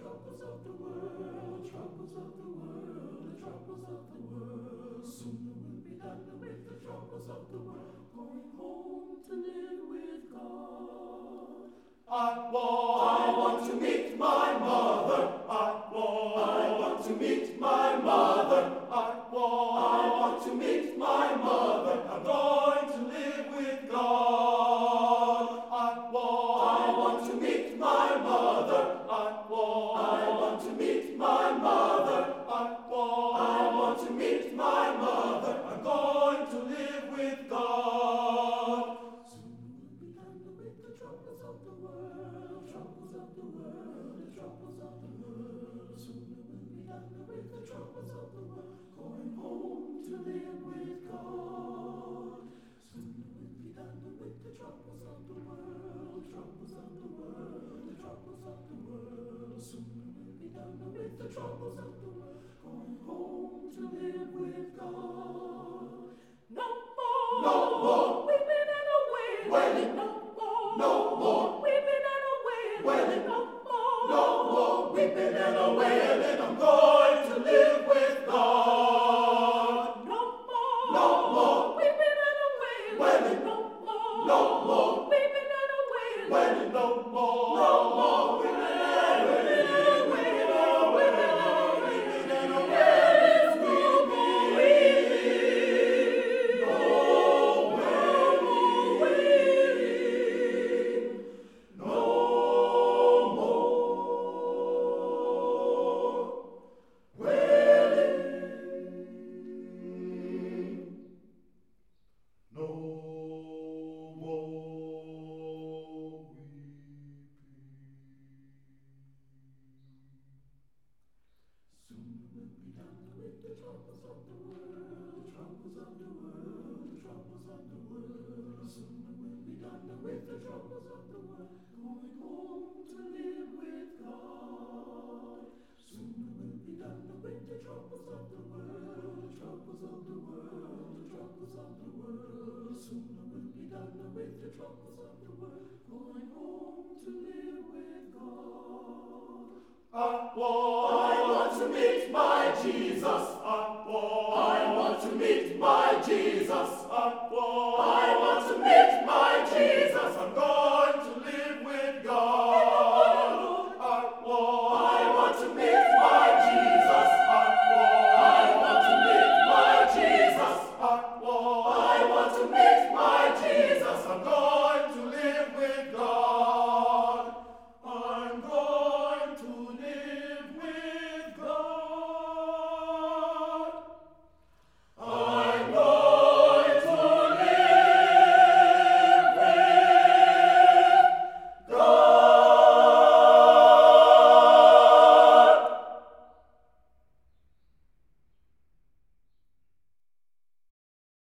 troubles of the world, troubles of the world, the troubles of the world. Soon we'll be done with the troubles of the world, going home to live with God. I want to meet my mother. I want to meet my mother. I want to meet my mother. I'm going to live with God. I want to meet my mother. I want to meet my mother. I want to meet my mother. I'm going to live with God. Soon we'll be done with the troubles of the world, troubles of the world, the troubles of the world. Soon we'll be done with the troubles of the world, going home to live with God. Soon we'll be done with the troubles of the world, troubles of the world, the troubles of the world. Soon we'll be done with the troubles of the world, going home to live with God. No more weeping and a wailing. No more weeping and a wailing. No more weeping and a wailing. I'm going to live with God. No more weeping and a wailing. No more weeping and a wailing. No more weeping and a wailing. With the troubles of the world, going home to live with God. Soon we'll be done with the troubles of the world, troubles of the world, troubles of the world. Soon we'll be done with the troubles of the world, going home to live with God. I want to meet my Jesus. I want to meet my Jesus.